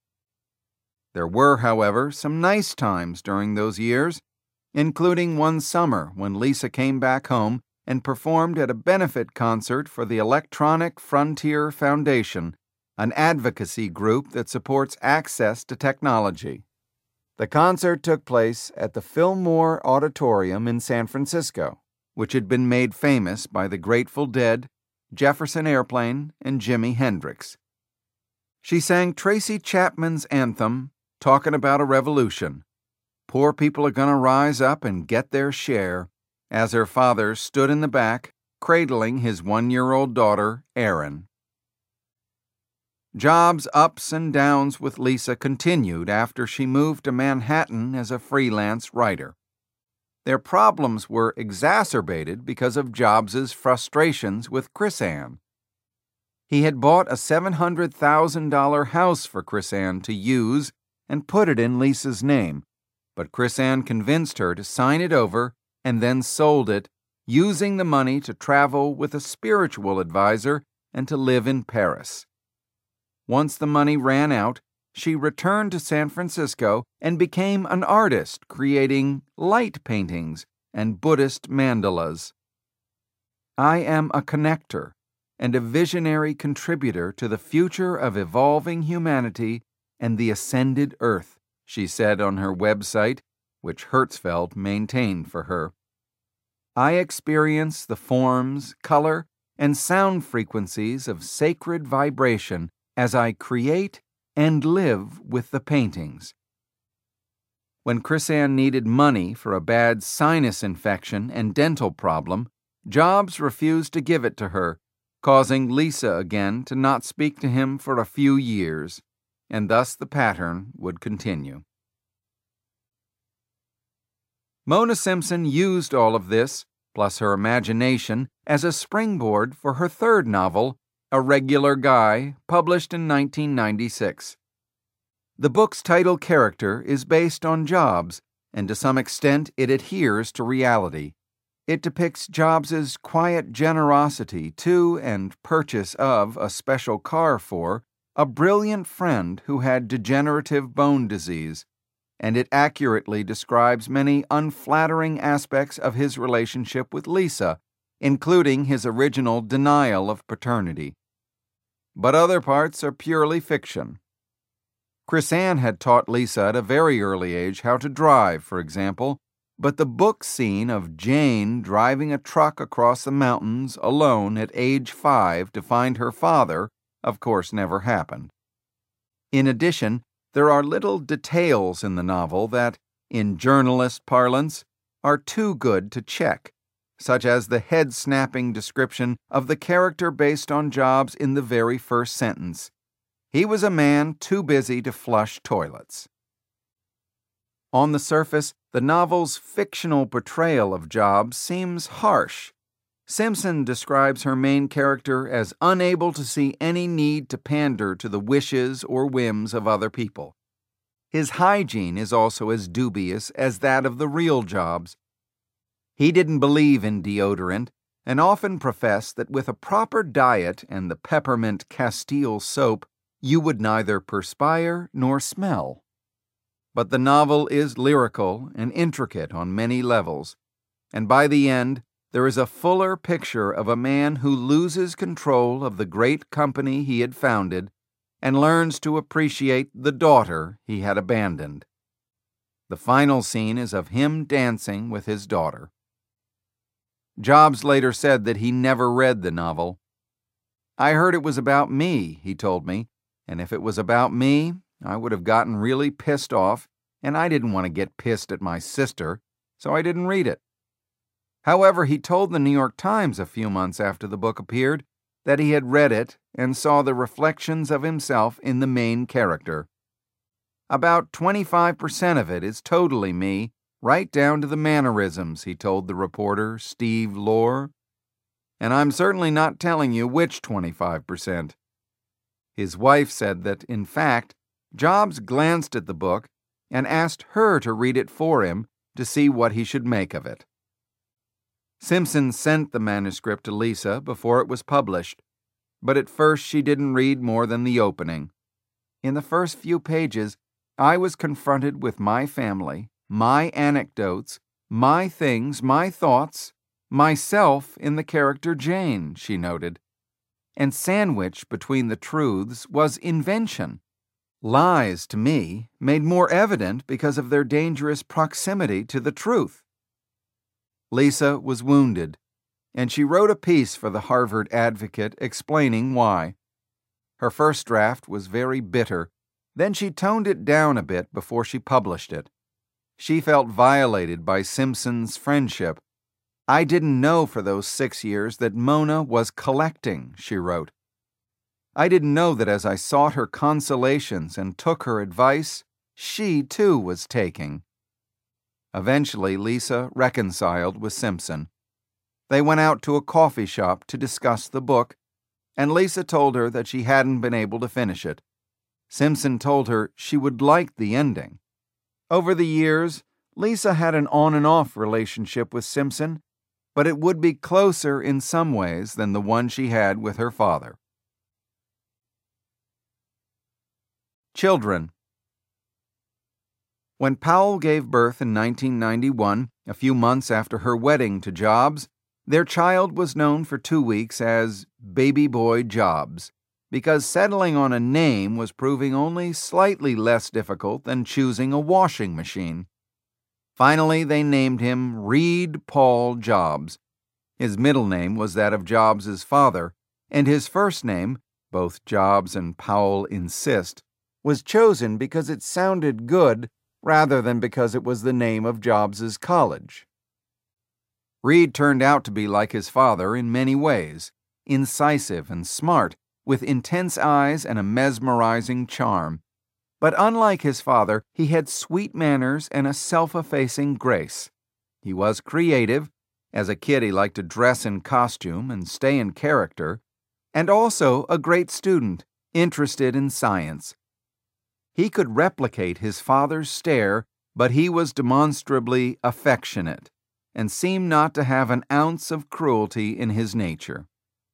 There were, however, some nice times during those years, including one summer when Lisa came back home and performed at a benefit concert for the Electronic Frontier Foundation, an advocacy group that supports access to technology. The concert took place at the Fillmore Auditorium in San Francisco, which had been made famous by the Grateful Dead, Jefferson Airplane, and Jimi Hendrix. She sang Tracy Chapman's anthem, talking about a revolution. Poor people are going to rise up and get their share, as her father stood in the back, cradling his 1-year-old daughter, Erin. Jobs' ups and downs with Lisa continued after she moved to Manhattan as a freelance writer. Their problems were exacerbated because of Jobs' frustrations with KrisAnne. He had bought a $700,000 house for KrisAnne to use and put it in Lisa's name, but KrisAnne convinced her to sign it over and then sold it, using the money to travel with a spiritual advisor and to live in Paris. Once the money ran out, she returned to San Francisco and became an artist, creating light paintings and Buddhist mandalas. "I am a connector and a visionary contributor to the future of evolving humanity and the ascended earth," she said on her website, which Hertzfeld maintained for her. "I experience the forms, color, and sound frequencies of sacred vibration as I create and live with the paintings." When KrisAnne needed money for a bad sinus infection and dental problem, Jobs refused to give it to her, causing Lisa again to not speak to him for a few years, and thus the pattern would continue. Mona Simpson used all of this, plus her imagination, as a springboard for her third novel, A Regular Guy, published in 1996. The book's title character is based on Jobs, and to some extent it adheres to reality. It depicts Jobs' quiet generosity to and purchase of a special car for a brilliant friend who had degenerative bone disease, and it accurately describes many unflattering aspects of his relationship with Lisa, including his original denial of paternity. But other parts are purely fiction. KrisAnne had taught Lisa at a very early age how to drive, for example, but the book scene of Jane driving a truck across the mountains alone at age 5 to find her father, of course, never happened. In addition, there are little details in the novel that, in journalist parlance, are too good to check, such as the head-snapping description of the character based on Jobs in the very first sentence. He was a man too busy to flush toilets. On the surface, the novel's fictional portrayal of Jobs seems harsh. Simpson describes her main character as unable to see any need to pander to the wishes or whims of other people. His hygiene is also as dubious as that of the real Jobs. He didn't believe in deodorant and often professed that with a proper diet and the peppermint Castile soap, you would neither perspire nor smell. But the novel is lyrical and intricate on many levels, and by the end, there is a fuller picture of a man who loses control of the great company he had founded and learns to appreciate the daughter he had abandoned. The final scene is of him dancing with his daughter. Jobs later said that he never read the novel. "I heard it was about me," he told me, "and if it was about me, I would have gotten really pissed off, and I didn't want to get pissed at my sister, so I didn't read it." However, he told the New York Times a few months after the book appeared that he had read it and saw the reflections of himself in the main character. "About 25% of it is totally me, right down to the mannerisms," he told the reporter Steve Lohr. "And I'm certainly not telling you which 25%. His wife said that, in fact, Jobs glanced at the book and asked her to read it for him to see what he should make of it. Simpson sent the manuscript to Lisa before it was published, but at first she didn't read more than the opening. In the first few pages, I was confronted with my family, my anecdotes, my things, my thoughts, myself in the character Jane, she noted. And sandwiched between the truths was invention. Lies, to me, made more evident because of their dangerous proximity to the truth. Lisa was wounded, and she wrote a piece for the Harvard Advocate explaining why. Her first draft was very bitter, then she toned it down a bit before she published it. She felt violated by Simpson's friendship. I didn't know for those 6 years that Mona was collecting, she wrote. I didn't know that as I sought her consolations and took her advice, she too was taking. Eventually, Lisa reconciled with Simpson. They went out to a coffee shop to discuss the book, and Lisa told her that she hadn't been able to finish it. Simpson told her she would like the ending. Over the years, Lisa had an on-and-off relationship with Simpson, but it would be closer in some ways than the one she had with her father. Children. When Powell gave birth in 1991, a few months after her wedding to Jobs, their child was known for 2 weeks as Baby Boy Jobs, because settling on a name was proving only slightly less difficult than choosing a washing machine. Finally, they named him Reed Paul Jobs. His middle name was that of Jobs' father, and his first name, both Jobs and Powell insist, was chosen because it sounded good rather than because it was the name of Jobs' college. Reed turned out to be like his father in many ways, incisive and smart, with intense eyes and a mesmerizing charm. But unlike his father, he had sweet manners and a self-effacing grace. He was creative. As a kid, he liked to dress in costume and stay in character, and also a great student, interested in science. He could replicate his father's stare, but he was demonstrably affectionate and seemed not to have an ounce of cruelty in his nature.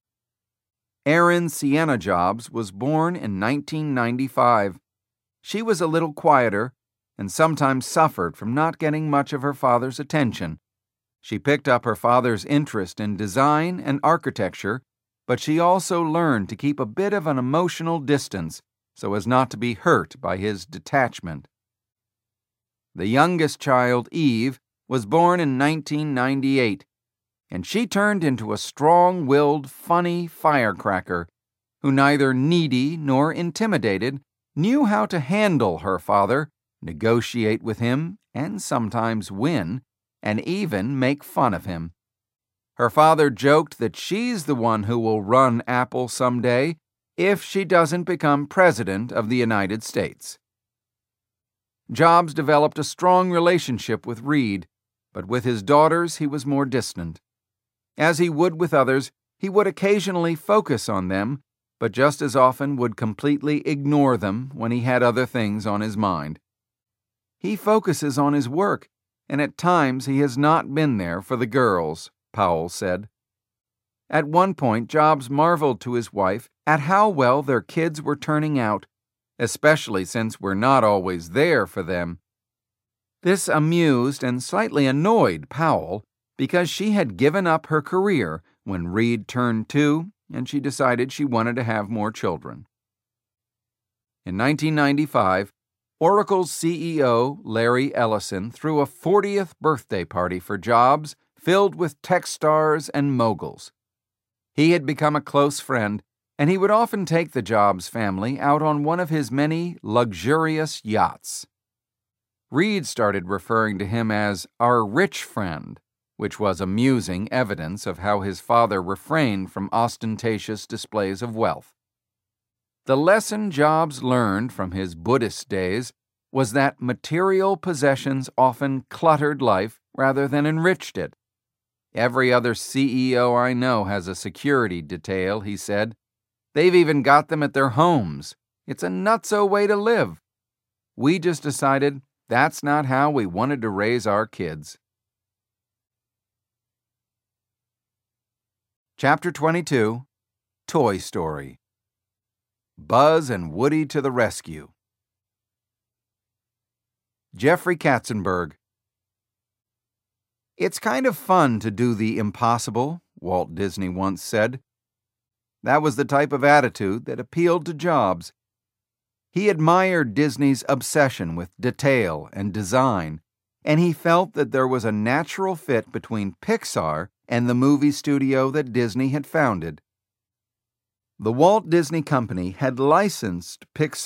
Erin Sienna Jobs was born in 1995. She was a little quieter and sometimes suffered from not getting much of her father's attention. She picked up her father's interest in design and architecture, but she also learned to keep a bit of an emotional distance so as not to be hurt by his detachment. The youngest child, Eve, was born in 1998, and she turned into a strong-willed, funny firecracker who, neither needy nor intimidated, knew how to handle her father, negotiate with him, and sometimes win, and even make fun of him. Her father joked that she's the one who will run Apple someday if she doesn't become president of the United States. Jobs developed a strong relationship with Reed, but with his daughters he was more distant. As he would with others, he would occasionally focus on them, but just as often would completely ignore them when he had other things on his mind. He focuses on his work, and at times he has not been there for the girls, Powell said. At one point, Jobs marveled to his wife at how well their kids were turning out, especially since we're not always there for them. This amused and slightly annoyed Powell because she had given up her career when Reed turned 2 and she decided she wanted to have more children. In 1995, Oracle's CEO, Larry Ellison, threw a 40th birthday party for Jobs filled with tech stars and moguls. He had become a close friend, and he would often take the Jobs family out on one of his many luxurious yachts. Reed started referring to him as our rich friend, which was amusing evidence of how his father refrained from ostentatious displays of wealth. The lesson Jobs learned from his Buddhist days was that material possessions often cluttered life rather than enriched it. Every other CEO I know has a security detail, he said. They've even got them at their homes. It's a nutso way to live. We just decided that's not how we wanted to raise our kids. Chapter 22, Toy Story. Buzz and Woody to the rescue. Jeffrey Katzenberg. "It's kind of fun to do the impossible," Walt Disney once said. That was the type of attitude that appealed to Jobs. He admired Disney's obsession with detail and design, and he felt that there was a natural fit between Pixar and the movie studio that Disney had founded. The Walt Disney Company had licensed Pixar